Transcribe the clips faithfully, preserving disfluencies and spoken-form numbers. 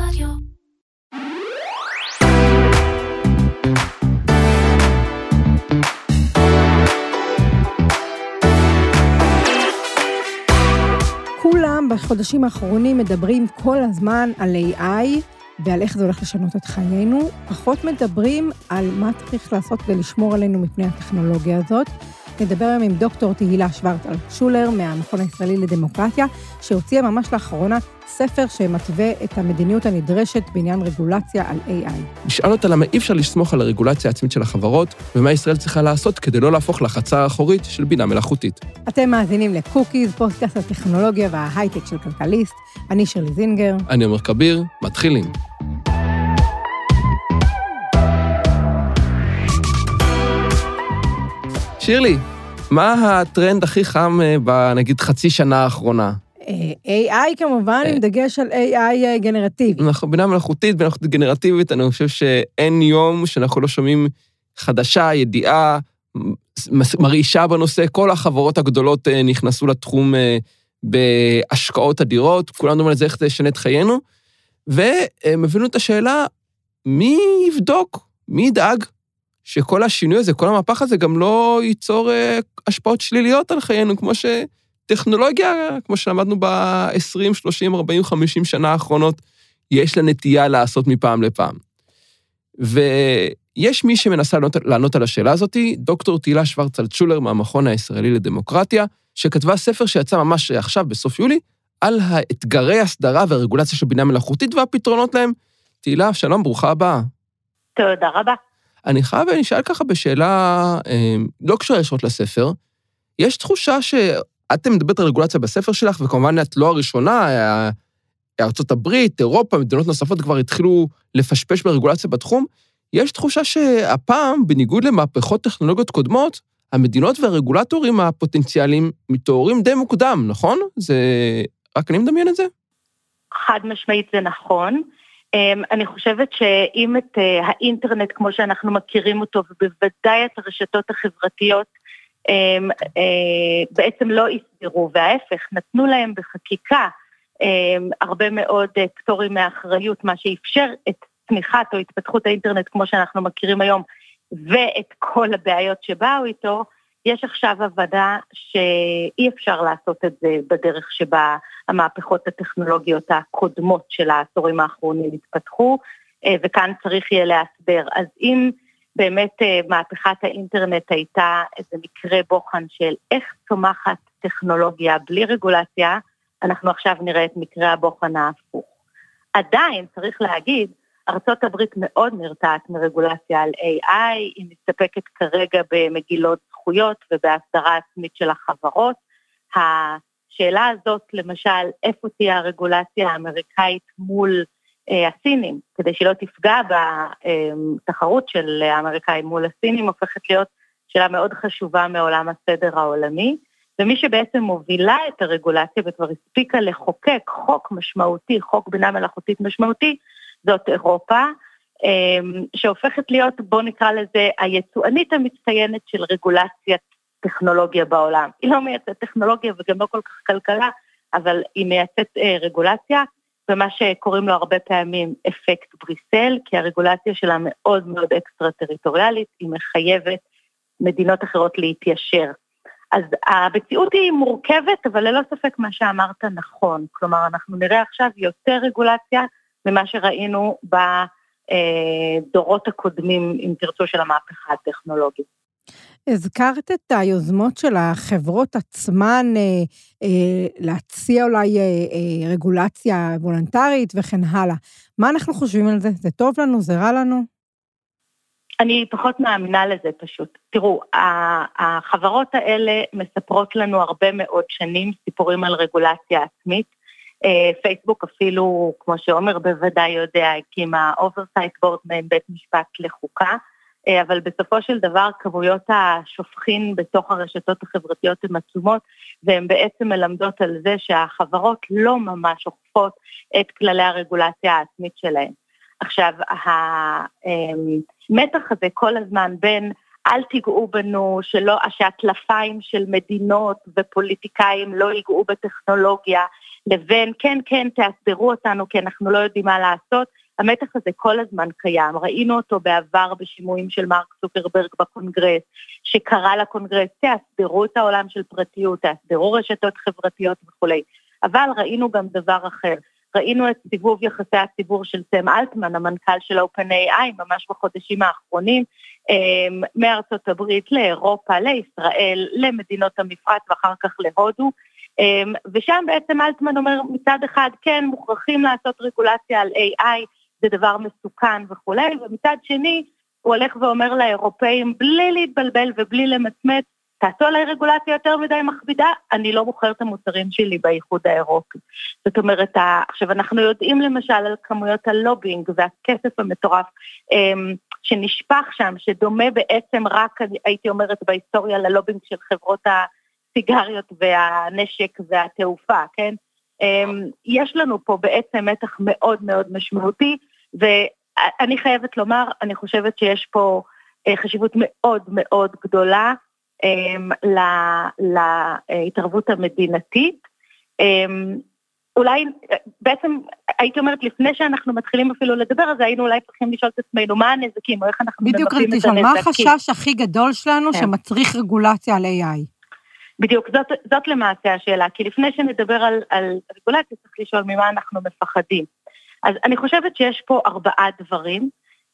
רדיו. כולם בחודשים האחרונים מדברים כל הזמן על איי איי ועל איך זה הולך לשנות את חיינו, פחות מדברים על מה צריך לעשות כדי לשמור עלינו מפני הטכנולוגיה הזאת. נדבר היום עם דוקטור תהילה שוורץ-אלטשולר מהמכון הישראלי לדמוקרטיה, שהוציאה ממש לאחרונה ספר שמתווה את המדיניות הנדרשת בעניין רגולציה על איי איי. נשאל אותה למה אי אפשר לסמוך על הרגולציה העצמית של החברות, ומה ישראל צריכה לעשות כדי לא להפוך לחצר האחורית של בינה מלאכותית. אתם מאזינים לקוקיז, פודקאסט הטכנולוגיה וההייטק של כלכליסט. אני שירלי זינגר. אני עומר כביר, מתחילים. שירלי, מה הטרנד הכי חם בנגיד חצי שנה האחרונה? איי איי כמובן, עם דגש על איי איי גנרטיבי. נכון, בינה מלאכותית, בינה מלאכותית גנרטיבית, אני חושב שאין יום שאנחנו לא שומעים חדשה, ידיעה, מרעישה בנושא, כל החברות הגדולות נכנסו לתחום בהשקעות אדירות, כולנו אומרים על זה איך זה ישנה את חיינו, והם הבינו את השאלה, מי יבדוק, מי ידאג שכל השינוי הזה, כל המהפך הזה גם לא ייצור השפעות שליליות על חיינו, כמו ש... טכנולוגיה, כמו שלמדנו ב-עשרים, שלושים, ארבעים, חמישים שנה האחרונות, יש לה נטייה לעשות מפעם לפעם. ויש מי שמנסה לענות, לענות על השאלה הזאת, דוקטור תהילה שוורץ-אלטשולר מהמכון הישראלי לדמוקרטיה, שכתבה ספר שיצא ממש עכשיו, בסוף יולי, על האתגרי הסדרה והרגולציה של בינה מלאכותית והפתרונות להם. תהילה, שלום, ברוכה הבאה. תודה רבה. אני חייב ונשאל ככה בשאלה, לא קשורה ישרות לספר, יש תחושה ש... אתם מדברת על רגולציה בספר שלך, וכמובן את לא הראשונה, ארצות הברית, אירופה, מדינות נוספות כבר התחילו לפשפש ברגולציה בתחום. יש תחושה שהפעם, בניגוד למהפכות טכנולוגיות קודמות, המדינות והרגולטורים הפוטנציאליים מתעוררים די מוקדם, נכון? זה... רק אני מדמיין את זה? חד משמעית זה נכון. אני חושבת שאם את האינטרנט, כמו שאנחנו מכירים אותו, ובוודאי את הרשתות החברתיות, בעצם לא הסבירו, וההפך, נתנו להם בחקיקה הרבה מאוד פטורים מהאחריות, מה שאפשר את צמיחת או התפתחות האינטרנט כמו שאנחנו מכירים היום, ואת כל הבעיות שבאו איתו, יש עכשיו הבנה שאי אפשר לעשות את זה בדרך שבה המהפכות הטכנולוגיות הקודמות של העשורים האחרונים התפתחו, וכאן צריך יהיה להסבר. אז אם באמת מהפכת האינטרנט הייתה איזה מקרה בוחן של איך צומחת טכנולוגיה בלי רגולציה, אנחנו עכשיו נראה את מקרה הבוחן ההפוך. עדיין צריך להגיד, ארצות הברית מאוד נרתעת מרגולציה על איי איי, היא מסתפקת כרגע במגילות זכויות ובהסדרה עצמית של החברות. השאלה הזאת למשל, איפה תהיה הרגולציה האמריקאית מול הסינים, כדי שלא תפגע בתחרות של האמריקאים מול הסינים, הופכת להיות שאלה מאוד חשובה מעולם הסדר העולמי, ומי שבעצם מובילה את הרגולציה וכבר הספיקה לחוקק חוק משמעותי, חוק בינה מלאכותית משמעותי, זאת אירופה, שהופכת להיות, בוא נקרא לזה, היצואנית המצטיינת של רגולציית טכנולוגיה בעולם. היא לא מייצאת טכנולוגיה וגם לא כל כך כלכלה, אבל היא מייצאת רגולציה, ומה שקוראים לו הרבה פעמים אפקט בריסל, כי הרגולציה שלה מאוד מאוד אקסטרה-טריטוריאלית, היא מחייבת מדינות אחרות להתיישר. אז המציאות היא מורכבת, אבל ללא ספק מה שאמרת נכון. כלומר, אנחנו נראה עכשיו יותר רגולציה ממה שראינו בדורות הקודמים, אם תרצו, של המהפכה הטכנולוגית. הזכרת את היוזמות של החברות עצמן אה, אה, להציע אולי אה, אה, רגולציה וולונטרית וכן הלאה. מה אנחנו חושבים על זה? זה טוב לנו? זה רע לנו? אני פחות מאמינה לזה פשוט. תראו, החברות האלה מספרות לנו הרבה מאוד שנים סיפורים על רגולציה עצמית. אה, פייסבוק אפילו, כמו שעומר בוודאי יודע, הקימה אוברסייט בורד מעין בית משפט לחוקה, אבל בסופו של דבר כמויות השופכין בתוך הרשתות החברתיות הן עצומות, והן בעצם מלמדות על זה שהחברות לא ממש אוכפות את כללי הרגולציה העצמית שלהן. עכשיו, המתח הזה כל הזמן בין אל תיגעו בנו, שלא, שהטלפיים של מדינות ופוליטיקאים לא ייגעו בטכנולוגיה, לבין כן, כן, תאסדרו אותנו, כי אנחנו לא יודעים מה לעשות. המתח הזה כל הזמן קיים. ראינו אותו בעבר בשימועים של מרק צוקרברג בקונגרס, שקרא לקונגרס, תאסדרו את העולם של פרטיות, תאסדרו רשתות חברתיות וכו'. אבל ראינו גם דבר אחר. ראינו את סיבוב יחסי הציבור של סם אלטמן, המנכ"ל של OpenAI, ממש בחודשים האחרונים, מארצות הברית לאירופה, לישראל, למדינות המפרץ ואחר כך להודו, ושם בעצם אלטמן אומר מצד אחד, כן, מוכרחים לעשות רגולציה על איי איי, זה דבר מסוכן וכו', ומצד שני, הוא הולך ואומר לאירופאים, בלי להתבלבל ובלי למצמץ, תעשו עליי רגולציה יותר מדי מכבידה, אני לא מוכר את המוצרים שלי באיחוד האירופי. זאת אומרת, עכשיו אנחנו יודעים למשל על כמויות הלובינג והכסף המטורף שנשפך שם, שדומה בעצם רק, הייתי אומרת, בהיסטוריה ללובינג של חברות הסיגריות והנשק והתעופה, כן? יש לנו פה בעצם מתח מאוד מאוד משמעותי, ואני חייבת לומר, אני חושבת שיש פה חשיבות מאוד מאוד גדולה, להתערבות המדינתית. אולי, בעצם הייתי אומרת, לפני שאנחנו מתחילים אפילו לדבר, אז היינו אולי צריכים לשאול את עצמנו, מה הנזקים, או איך אנחנו ממפים את הנזקים. בדיוק, תשאל, מה החשש הכי גדול שלנו שמצריך רגולציה על איי איי? בדיוק, זאת, זאת למעשה השאלה, כי לפני שנדבר על, על רגולציה, צריך לשאול ממה אנחנו מפחדים. אז אני חושבת שיש פה ארבעה דברים,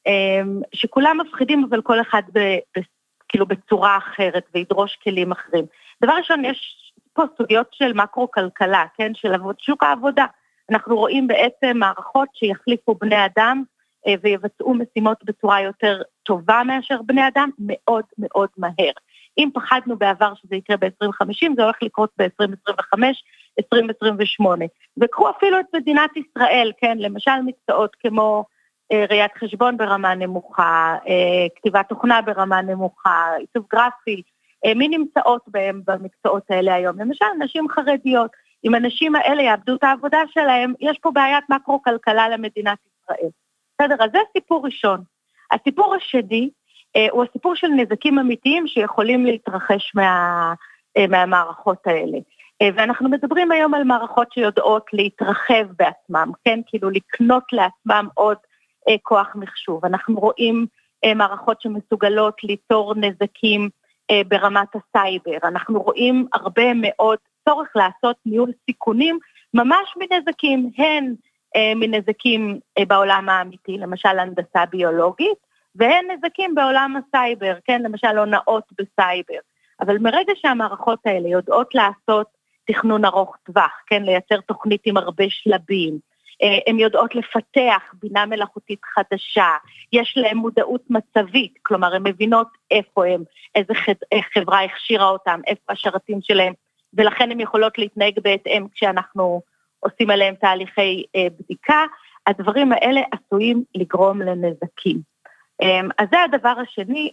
שכולם מפחידים, אבל כל אחד ב, ב, כאילו בצורה אחרת, וידרוש כלים אחרים. דבר ראשון, יש פה סוגיות של מקרו-כלכלה, כן, של שוק העבודה. אנחנו רואים בעצם מערכות שיחליפו בני אדם, ויבצעו משימות בצורה יותר טובה מאשר בני אדם, מאוד מאוד מהר. אם פחדנו בעבר שזה יקרה ב-עשרים חמישים, זה הולך לקרות ב-עשרים עשרים וחמש, עשרים עשרים ושמונה. וקחו אפילו את מדינת ישראל, כן, למשל מקצועות כמו ראיית חשבון ברמה נמוכה, כתיבת תוכנה ברמה נמוכה, עיצוב גרפי, מי נמצאות בהם במקצועות האלה היום? למשל, נשים חרדיות, אם הנשים האלה יאבדו את העבודה שלהם, יש פה בעיית מקרו-כלכלה למדינת ישראל. בסדר, אז זה סיפור ראשון. הסיפור השני, הוא הסיפור של נזקים אמיתיים שיכולים להתרחש מה, מהמערכות האלה. ואנחנו מדברים היום על מערכות שיודעות להתרחב בעצמם, כן? כאילו לקנות לעצמם עוד כוח מחשוב. אנחנו רואים מערכות שמסוגלות ליצור נזקים ברמת הסייבר. אנחנו רואים הרבה מאוד צורך לעשות ניהול סיכונים, ממש מנזקים, הן מנזקים בעולם האמיתי, למשל הנדסה ביולוגית, והן נזקים בעולם הסייבר, כן, למשל הונאות בסייבר. אבל מרגע שהמערכות האלה יודעות לעשות תכנון ארוך טווח, כן, לייצר תוכנית עם הרבה שלבים, הן יודעות לפתח בינה מלאכותית חדשה, יש להן מודעות מצבית, כלומר הן מבינות איפה הן, איזה חברה הכשירה אותם, איפה השרתים שלהם, ולכן הן יכולות להתנהג בהתאם כשאנחנו עושים עליהם תהליכי בדיקה, הדברים האלה עשויים לגרום לנזקים. אז זה הדבר השני,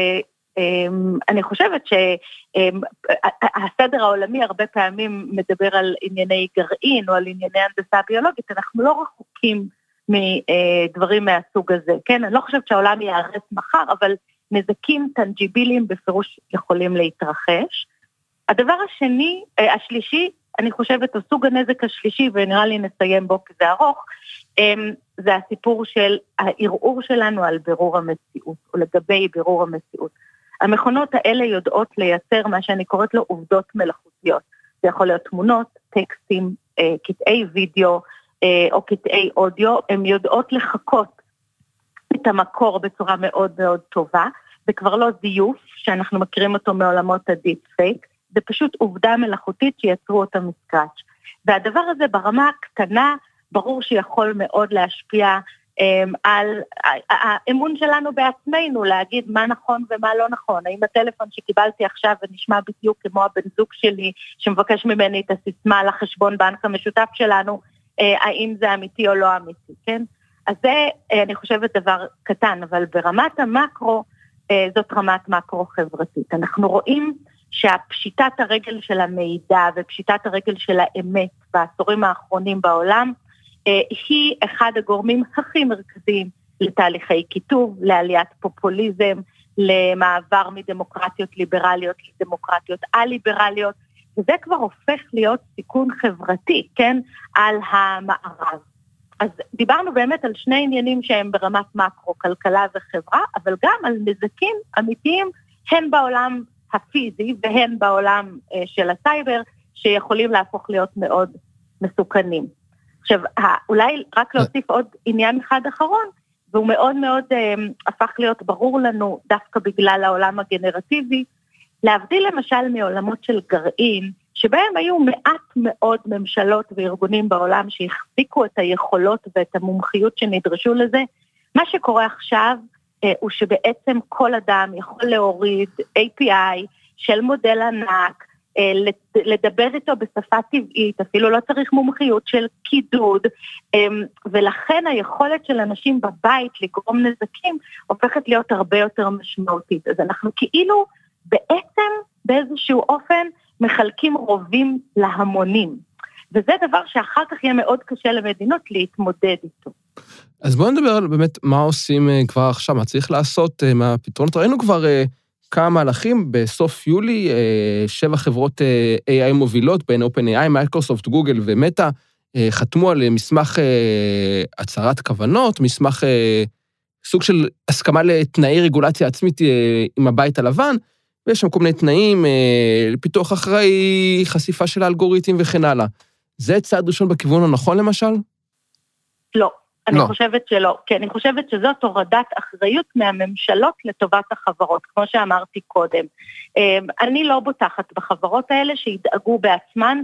ואני חושבת שהסדר העולמי הרבה פעמים מדבר על ענייני גרעין או על ענייני הנדסה ביולוגית, אנחנו לא רחוקים מדברים מהסוג הזה, כן? אני לא חושבת שהעולם יערס מחר, אבל נזקים טנג'יביליים בפירוש יכולים להתרחש. הדבר השני, השלישי, אני חושבת, הסוג הנזק השלישי, ונראה לי נסיים בו כזה ארוך, זה הסיפור של הערעור שלנו על בירור המציאות, או לגבי בירור המציאות. המכונות האלה יודעות לייצר מה שאני קוראת לו עובדות מלאכותיות. זה יכול להיות תמונות, טקסטים, קטעי וידאו, או קטעי אודיו, הן יודעות לחכות את המקור בצורה מאוד מאוד טובה, זה כבר לא זיוף, שאנחנו מכירים אותו מעולמות הדיפ פייק, זה פשוט עובדה מלאכותית שיצרו אותה מסקראץ'. והדבר הזה ברמה הקטנה, ברור שיכול מאוד להשפיע um, על האמון שלנו בעצמנו, להגיד מה נכון ומה לא נכון. האם הטלפון שקיבלתי עכשיו ונשמע בדיוק כמו הבן זוג שלי, שמבקש ממני את הסיסמה לחשבון בנק המשותף שלנו, uh, האם זה אמיתי או לא אמיתי, כן? אז זה, uh, אני חושבת, דבר קטן, אבל ברמת המקרו, uh, זאת רמת מקרו חברתית. אנחנו רואים שהפשיטת הרגל של המידע ופשיטת הרגל של האמת בעשורים האחרונים בעולם, היא אחד הגורמים הכי מרכזיים לתהליכי כיתוב, לעליית פופוליזם, למעבר מדמוקרטיות ליברליות לדמוקרטיות אליברליות, וזה כבר הופך להיות סיכון חברתי, כן, על המערב. אז דיברנו באמת על שני עניינים שהם ברמת מקרו, כלכלה וחברה, אבל גם על נזקים אמיתיים, הן בעולם הפיזי והן בעולם אה, של הסייבר, שיכולים להפוך להיות מאוד מסוכנים. עכשיו, אולי רק להוסיף עוד עניין אחד אחרון, והוא מאוד מאוד אה, הפך להיות ברור לנו, דווקא בגלל העולם הגנרטיבי, להבדיל למשל מעולמות של גרעין, שבהם היו מעט מאוד ממשלות וארגונים בעולם שהחזיקו את היכולות ואת המומחיות שנדרשו לזה. מה שקורה עכשיו אה, הוא שבעצם כל אדם יכול להוריד איי פי איי של מודל ענק, אה, לדבר איתו בשפה טבעית, אפילו לא צריך מומחיות של קידוד, אה, ולכן היכולת של אנשים בבית לגרום נזקים הופכת להיות הרבה יותר משמעותית. אז אנחנו כאילו בעצם באיזשהו אופן מחלקים רובים להמונים, וזה דבר שאחר כך יהיה מאוד קשה למדינות להתמודד איתו. אז בואו נדבר על באמת מה עושים כבר עכשיו, מה צריך לעשות, מה הפתרונות. ראינו כבר כמה מהלכים, בסוף יולי, שבע חברות איי איי מובילות, בין OpenAI, מייקרוסופט, גוגל ומטא, חתמו על מסמך הצהרת כוונות, מסמך סוג של הסכמה לתנאי רגולציה עצמית עם הבית הלבן, ויש שם כל מיני תנאים, פיתוח אחראי, חשיפה של האלגוריתמים וכן הלאה. זה צעד ראשון בכיוון הנכון למשל? לא, אני לא. חושבת שלא. כי אני חושבת שזאת הורדת אחריות מהממשלות לטובת החברות, כמו שאמרתי קודם. אני לא בוטחת בחברות האלה שידאגו בעצמן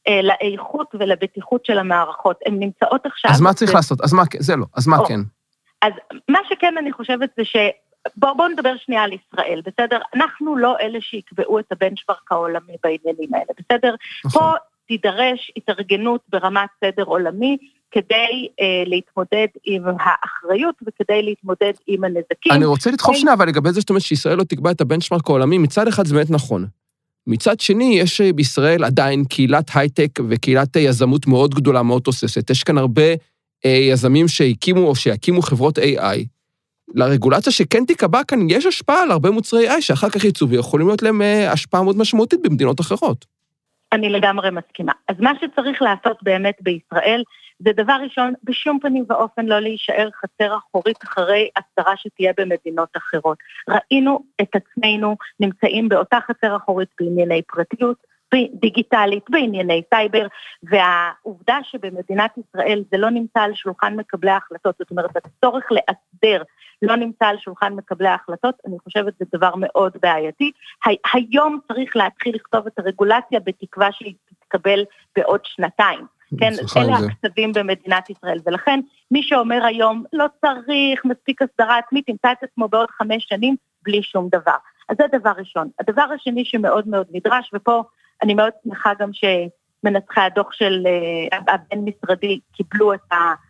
לאיכות ולבטיחות של המערכות. הן נמצאות עכשיו... אז מה צריך ו... לעשות? אז מה כן? זה לא. אז מה או. כן? אז מה שכן אני חושבת זה ש... בואו בוא נדבר שנייה על ישראל, בסדר? אנחנו לא אלה שיקבעו את הבנצ'מרק העולמי בעניינים האלה, בסדר? נכון. פה תידרש התארגנות ברמת סדר עולמי, כדי אה, להתמודד עם האחריות, וכדי להתמודד עם הנזקים. אני רוצה לדחוף שנייה, אבל לגבי זה שאתה אומר שישראל לא תקבע את הבנצ'מרק העולמי, מצד אחד זה באמת נכון. מצד שני, יש בישראל עדיין קהילת הייטק, וקהילת יזמות מאוד גדולה, מאוד תוססת. יש כאן הרבה אה, יזמים שהקימו, או שיקימו חברות איי איי, לרגולציה שכן תיקבע כאן, יש השפעה על הרבה מוצרי איי איי, שאחר כך יצאו, ויכולים להיות להם השפעה מאוד משמעותית במדינות אחרות. אני לגמרי מסכימה. אז מה שצריך לעשות באמת בישראל, זה דבר ראשון, בשום פנים ואופן לא להישאר חצר אחורית אחרי הסדרה שתהיה במדינות אחרות. ראינו את עצמנו נמצאים באותה חצר אחורית בענייני פרטיות, דיגיטלית, בענייני סייבר, והעובדה שבמדינת ישראל זה לא נמצא על שולחן מקבלי ההחלטות, זאת אומרת, הצורך לאסדר לא נמצא על שולחן מקבלי ההחלטות, אני חושבת זה דבר מאוד בעייתי. היום צריך להתחיל לכתוב את הרגולציה בתקווה שהיא תתקבל בעוד שנתיים. כן, אלה הכתבים במדינת ישראל, ולכן מי שאומר היום לא צריך מספיק הסדרה עצמית, ימצא את עצמו בעוד חמש שנים בלי שום דבר. אז זה דבר ראשון. הדבר השני שמאוד מאוד נדרש, ופה אני מאוד שמחה גם שמנצחי הדוח של הבין משרדי קיבלו את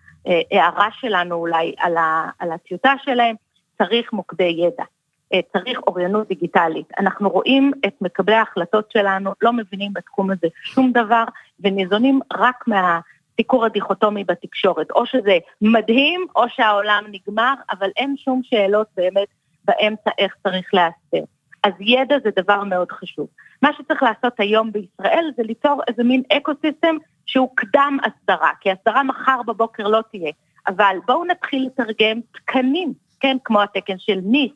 ההערה שלנו אולי על, ה, על הטיוטה שלהם, צריך מוקדי ידע, צריך אוריינות דיגיטלית. אנחנו רואים את מקבלי ההחלטות שלנו, לא מבינים בתחום הזה שום דבר, וניזונים רק מהסיקור הדיכוטומי בתקשורת. או שזה מדהים, או שהעולם נגמר, אבל אין שום שאלות באמת באמצע איך צריך להסתר. אז ידע זה דבר מאוד חשוב. מה שצריך לעשות היום בישראל זה ליצור איזה מין אקוסיסטם שהוא קדם הסדרה, כי הסדרה מחר בבוקר לא תהיה, אבל בואו נתחיל לתרגם תקנים, כן, כמו התקן של ניס,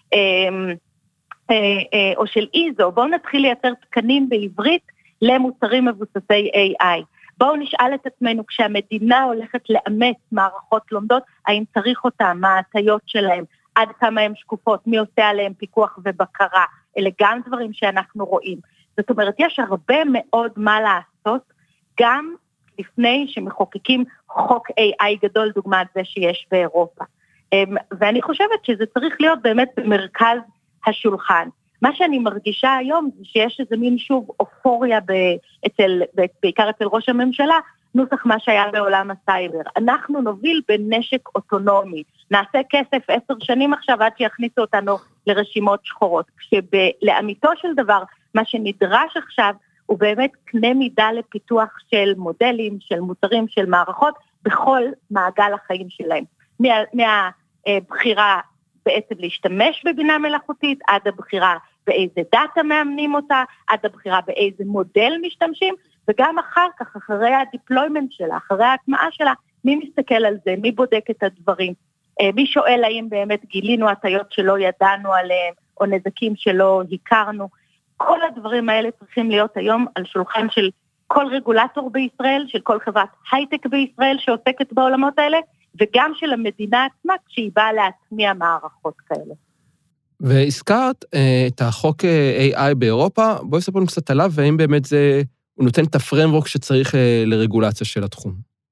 או של איזו, בואו נתחיל לייצר תקנים בעברית למוצרים מבוססי איי איי. בואו נשאל את עצמנו, כשהמדינה הולכת לאמץ מערכות לומדות, האם צריך אותם, מה ההטיות שלהם, עד כמה הם שקופות, מי עושה עליהם פיקוח ובקרה, אלה גם דברים שאנחנו רואים. זאת אומרת, יש הרבה מאוד מה לעשות, גם לפני שמחוקקים חוק איי איי גדול, דוגמת זה שיש באירופה. ואני חושבת שזה צריך להיות באמת במרכז השולחן. מה שאני מרגישה היום זה שיש איזה מין שוב אופוריה אצל, בעיקר אצל ראש הממשלה, נוסח מה שהיה בעולם הסייבר. אנחנו נוביל בנשק אוטונומי, נעשה כסף עשר שנים עכשיו עד שיכניסו אותנו לרשימות שחורות, כשלאמיתו של דבר מה שנדרש עכשיו הוא באמת קנה מידה לפיתוח של מודלים, של מוצרים, של מערכות, בכל מעגל החיים שלהם. מה, מהבחירה בעצם להשתמש בבינה מלאכותית, עד הבחירה באיזה דאטה מאמנים אותה, עד הבחירה באיזה מודל משתמשים, וגם אחר כך, אחרי הדיפלוימנט שלה, אחרי ההטמעה שלה, מי מסתכל על זה, מי בודק את הדברים, מי שואל האם באמת גילינו הטיות שלא ידענו עליהם, או נזקים שלא הכרנו. כל הדברים האלה צריכים להיות היום על שולחן של כל רגולטור בישראל, של כל חברת הייטק בישראל שעוסקת בעולמות האלה, וגם של המדינה עצמה כשהיא באה להטמיע מערכות כאלה. והזכרת את החוק איי איי באירופה, בואי ספר לנו קצת עליו, והאם באמת זה, הוא נותן את הפרמוורק שצריך לרגולציה של התחום.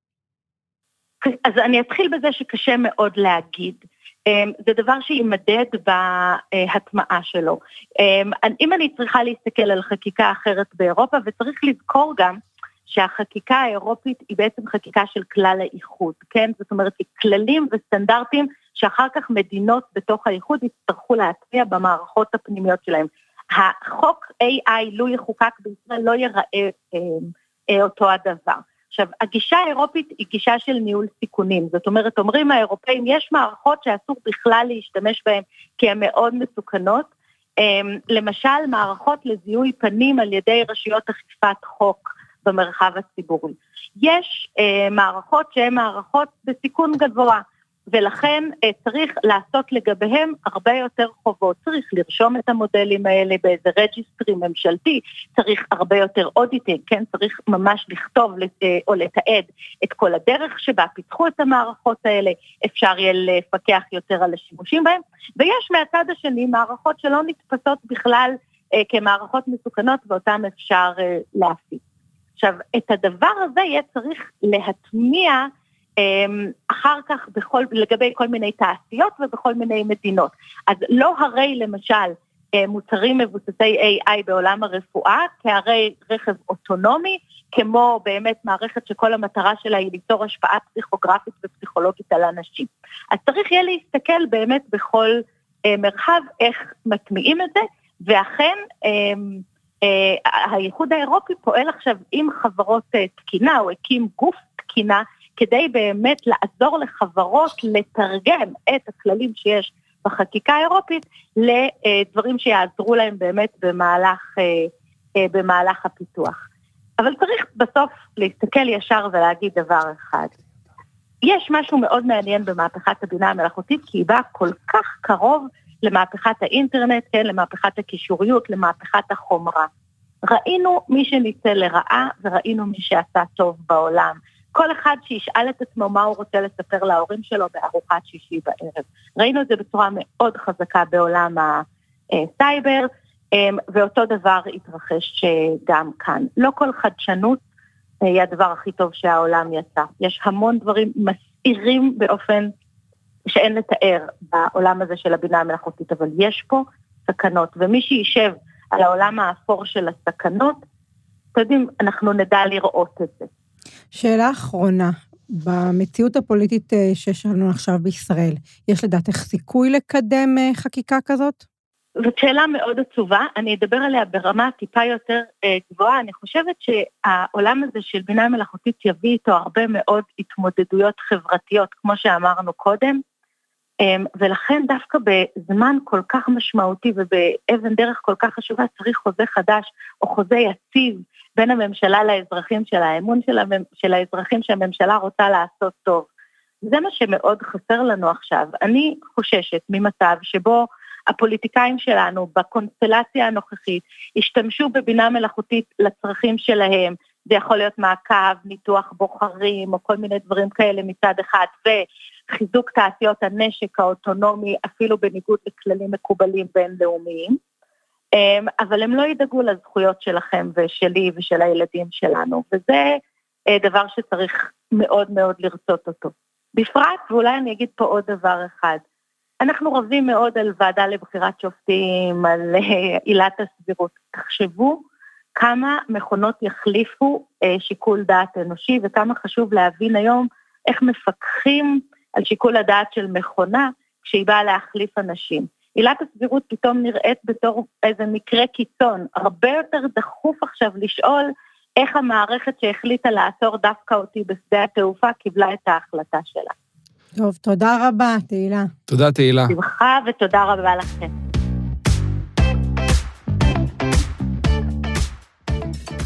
אז אני אתחיל בזה שקשה מאוד להגיד, זה דבר שימדד בהטמעה שלו. אם אני צריכה להסתכל על חקיקה אחרת באירופה, וצריך לזכור גם שהחקיקה האירופית היא בעצם חקיקה של כלל האיחוד, כן? זאת אומרת, היא כללים וסטנדרטים שאחר כך מדינות בתוך האיחוד יצטרכו להטמיע במערכות הפנימיות שלהם. החוק איי איי, לו יחוקק בישראל, לא ייראה אותו הדבר. עכשיו, הגישה האירופית היא גישה של ניהול סיכונים, זאת אומרת, אומרים האירופאים, יש מערכות שאסור בכלל להשתמש בהן, כי הן מאוד מסוכנות, למשל, מערכות לזיהוי פנים על ידי רשויות אכיפת חוק במרחב הציבורי. יש מערכות שהן מערכות בסיכון גבוה, ולכן צריך לעשות לגביהם הרבה יותר חובות, צריך לרשום את המודלים האלה באיזה רג'יסטרי ממשלתי, צריך הרבה יותר אודיטינג, כן? צריך ממש לכתוב או לתעד את כל הדרך שבה פיתחו את המערכות האלה, אפשר יהיה לפקח יותר על השימושים בהם, ויש מהצד השני מערכות שלא נתפסות בכלל כמערכות מסוכנות, ואותן אפשר להפיץ. עכשיו, את הדבר הזה יהיה צריך להטמיע אחר כך בכל, לגבי כל מיני תעשיות ובכל מיני מדינות. אז לא הרי למשל מוצרים מבוססי איי איי בעולם הרפואה, כהרי רכב אוטונומי, כמו באמת מערכת שכל המטרה שלה היא ליצור השפעה פסיכוגרפית ופסיכולוגית על אנשים. אז צריך יהיה להסתכל באמת בכל מרחב איך מטמיעים את זה, ואכן הייחוד האירופי פועל עכשיו עם חברות תקינה, או הקים גוף תקינה, כדי באמת לעזור לחברות לתרגם את הכללים שיש בחקיקה האירופית לדברים שיעזרו להם באמת במהלך, במהלך הפיתוח. אבל צריך בסוף להסתכל ישר ולהגיד דבר אחד. יש משהו מאוד מעניין במהפכת הבינה המלאכותית, כי היא באה כל כך קרוב למהפכת האינטרנט, כן, למהפכת הקישוריות, למהפכת החומרה. ראינו מי שניצל לרעה וראינו מי שעשה טוב בעולם. כל אחד שישאל את עצמו מה הוא רוצה לספר להורים שלו בארוחת שישי בערב. ראינו את זה בצורה מאוד חזקה בעולם הסייבר, ואותו דבר התרחש גם כאן. לא כל חדשנות היא הדבר הכי טוב שהעולם יצא. יש המון דברים מסעירים באופן שאין לתאר בעולם הזה של הבינה המלאכותית, אבל יש פה סכנות, ומי שישב על העולם האפור של הסכנות, אתם יודעים, אנחנו נדע לראות את זה. שאלה אחרונה, במציאות הפוליטית שיש לנו עכשיו בישראל, יש לדעתך סיכוי לקדם חקיקה כזאת? זאת שאלה מאוד עצובה, אני אדבר עליה ברמה טיפה יותר גבוהה, אני חושבת שהעולם הזה של בינה מלאכותית יביא איתו הרבה מאוד התמודדויות חברתיות, כמו שאמרנו קודם, ולכן דווקא בזמן כל כך משמעותי ובאבן דרך כל כך חשובה צריך חוזה חדש או חוזה יציב בין הממשלה לאזרחים שלה, האמון של, המ... של האזרחים שהממשלה רוצה לעשות טוב. זה מה שמאוד חסר לנו עכשיו. אני חוששת ממצב שבו הפוליטיקאים שלנו בקונסטלציה הנוכחית השתמשו בבינה מלאכותית לצרכים שלהם, זה יכול להיות מעקב, ניתוח בוחרים או כל מיני דברים כאלה מצד אחד, וחיזוק תעשיות הנשק האוטונומי אפילו בניגוד לכללים מקובלים בינלאומיים, אבל הם לא ידאגו לזכויות שלכם ושלי ושל הילדים שלנו, וזה דבר שצריך מאוד מאוד לרצות אותו. בפרט, ואולי אני אגיד פה עוד דבר אחד, אנחנו רבים מאוד על ועדה לבחירת שופטים, על עילת הסבירות. תחשבו כמה מכונות יחליפו שיקול דעת אנושי, וכמה חשוב להבין היום איך מפקחים על שיקול הדעת של מכונה כשהיא באה להחליף אנשים. עילת הסבירות פתאום נראית בתור איזה מקרה קיצון, הרבה יותר דחוף עכשיו לשאול איך המערכת שהחליטה לעצור דווקא אותי בשדה התעופה קיבלה את ההחלטה שלה. טוב, תודה רבה, תהילה. תודה, תהילה. שמחה ותודה רבה לכם.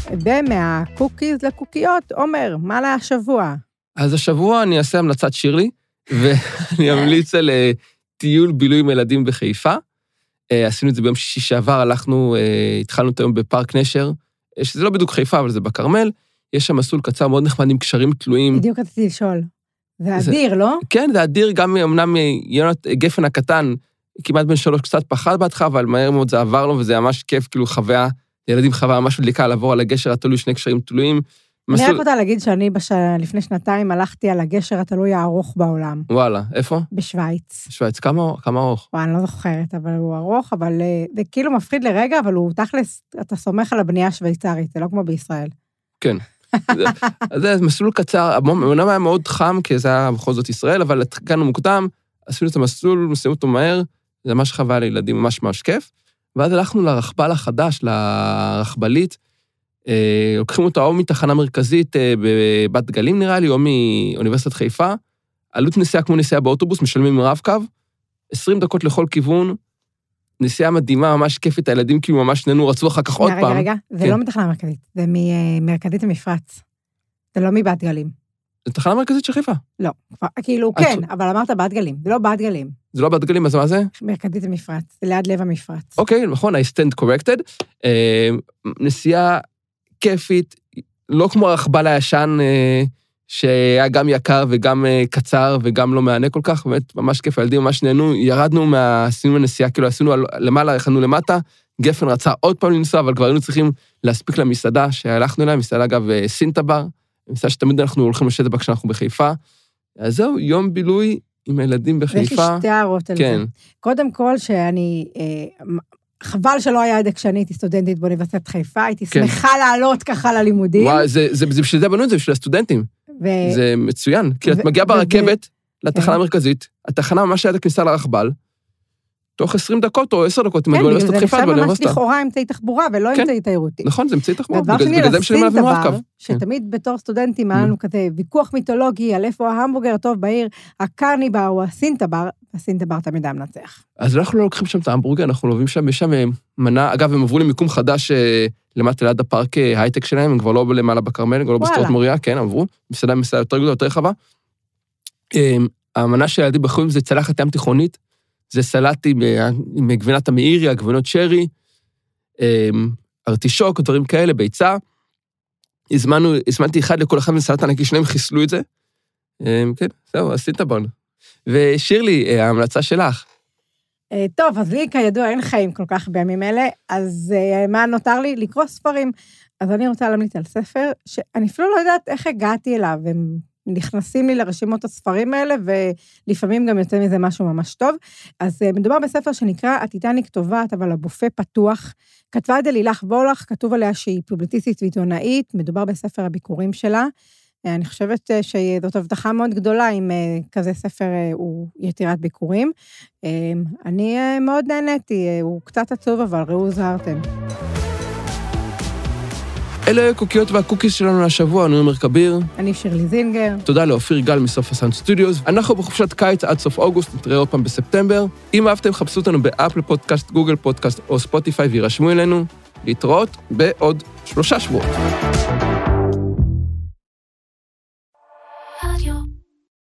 ומהקוקיז לקוקיות, עומר, מה לה השבוע? אז השבוע אני אעשה המלצת שירלי, ואני אמליץ על טיול בילוי עם ילדים בחיפה. עשינו את זה ביום שישי שעבר, הלכנו, התחלנו את היום בפארק נשר, שזה לא בדיוק חיפה, אבל זה בקרמל, יש שם מסלול קצר מאוד נחמד עם קשרים תלויים. בדיוק רציתי לשאול. זה אדיר, לא? כן, זה אדיר, גם אמנם יונת גפן הקטן, כמעט בן שלוש קצת פחד בהתחלה, אבל מהר מאוד זה עבר לו, וזה ממש כיף, כאילו חוויה, ילדים חוויה ממש מדליקה, לעבור על הגשר התלוי, שני קשרים תלויים. אני רק רוצה להגיד שאני לפני שנתיים הלכתי על הגשר התלוי הארוך בעולם. וואלה, איפה? בשוויץ. בשוויץ, כמה ארוך? וואי, אני לא זוכרת, אבל הוא ארוך, אבל זה כאילו מפחיד לרגע, אבל הוא תכלס, אתה סומך על הבנייה השוויצרית, זה לא כמו בישראל. כן. אז זה מסלול קצר, אמנם היה מאוד חם, כי זה היה בכל זאת ישראל, אבל התחלנו מוקדם, עשינו את המסלול, עשינו אותו מהר, זה ממש חוויה לילדים, ממש ממש כיף, ואז הלכנו לרכבל החדש, לרכבלית, לוקחים אותה או מתחנה מרכזית בבת גלים נראה לי, או מאוניברסיטת חיפה, עלות נסיעה כמו נסיעה באוטובוס, משלמים מרב קו, עשרים דקות לכל כיוון, נסיעה מדהימה, ממש כיפית, הילדים כאילו ממש ננו, רצו אחר כך עוד פעם. רגע, רגע, זה לא מתחנה מרכזית, זה ממרכזית המפרץ, זה לא מבת גלים. זה תחנה מרכזית של חיפה. לא, כאילו כן, אבל אמרת בת גלים, זה לא בת גלים. זה לא בת גלים, אז מה זה? מרכזית המפרץ, זה ליד לב המפרץ. אוקיי, נכון, I stand corrected. נסיעה כיפית, לא כמו הרכבל הישן, שהיה גם יקר וגם קצר וגם לא מענה כל כך, באמת ממש כיף, הילדים ממש נהנו, ירדנו מהסיום הנסיעה, כאילו עשינו למעלה, הכנו למטה, גפן רצה עוד פעם לנסוע, אבל כבר היינו צריכים להספיק למסעדה שהלכנו אליה, מסעדה אגב סינטבר, מסעדה שתמיד אנחנו הולכים לשבת בה כשאנחנו בחיפה, אז זהו, יום בילוי עם הילדים בחיפה. ויש לי שתי הערות על זה. קודם כל שאני... חבל שלא היה עד כשאני הייתי סטודנטית באוניברסיטת חיפה, הייתי שמחה לעלות ככה ללימודים. וואי, זה בשביל זה בנו את זה, בשביל הסטודנטים. זה מצוין, כי את מגיעה ברכבת לתחנה המרכזית, התחנה ממש הייתה כניסה לרכבל, תוך עשרים דקות או עשר דקות, אם את באוניברסיטת חיפה, כן, בגלל זה נחשב ממש לכאורה אמצעי תחבורה, ולא אמצעי תיירותי. נכון, זה אמצעי תחבורה. והדבר שני, לסינטבר, שתמיד בתור סטודנטים היה לנו כזה ויכוח מיתולוגי, על איפה ההמבורגר הטוב בעיר, הקרניבר או הסינטבר, הסינטבר תמיד היה מנצח. אז אנחנו לא לוקחים שם את ההמבורגר, אנחנו לובים שם, יש שם מנה, אגב, הם עברו למיקום חדש למטה ליד הפארק הייטק שלהם, הם כבר לא למעלה בקרמל, כבר לא בסטרות מוריה, כן, עברו, מסעדה מסעדה יותר גדולה, יותר רחבה. המנה של ילדים בחורים זה צלחת ים תיכונית, זה סלטי עם גבינת המאיריה, גבינות שרי, ארטישוק, דברים כאלה, ביצה. הזמנו, הזמנתי אחד לכל אחד מסלט ענקי, שניהם חיסלו את זה. כן, זהו, עשית בון. ושירלי, ההמלצה שלך. טוב, אז לי כידוע אין חיים כל כך בימים אלה, אז מה נותר לי? לקרוא ספרים. אז אני רוצה להמליץ על ספר, שאני אפילו לא יודעת איך הגעתי אליו, הם נכנסים לי לרשימות הספרים האלה, ולפעמים גם יוצא מזה משהו ממש טוב. אז מדובר בספר שנקרא, הטיטניק טובעת, אבל הבופה פתוח. כתבה את זה לילך וולך, כתוב עליה שהיא פובליציסטית ועיתונאית, מדובר בספר הביקורים שלה. אני חושבת שזאת הבטחה מאוד גדולה, אם כזה ספר הוא יצירת ביקורים. אני מאוד נהניתי, הוא קצת עצוב, אבל ראו זהרתם. אלה הקוקיות והקוקיס שלנו לשבוע, אני עומר כביר. אני שירלי זינגר. תודה לאופיר גל מסוף הסאונד סטודיוס. אנחנו בחופשת קיץ עד סוף אוגוסט, נתראה עוד פעם בספטמבר. אם אהבתם, חפשו אותנו באפל פודקאסט, גוגל פודקאסט או ספוטיפיי וירשמו אלינו. להתראות בעוד שלושה שבועות.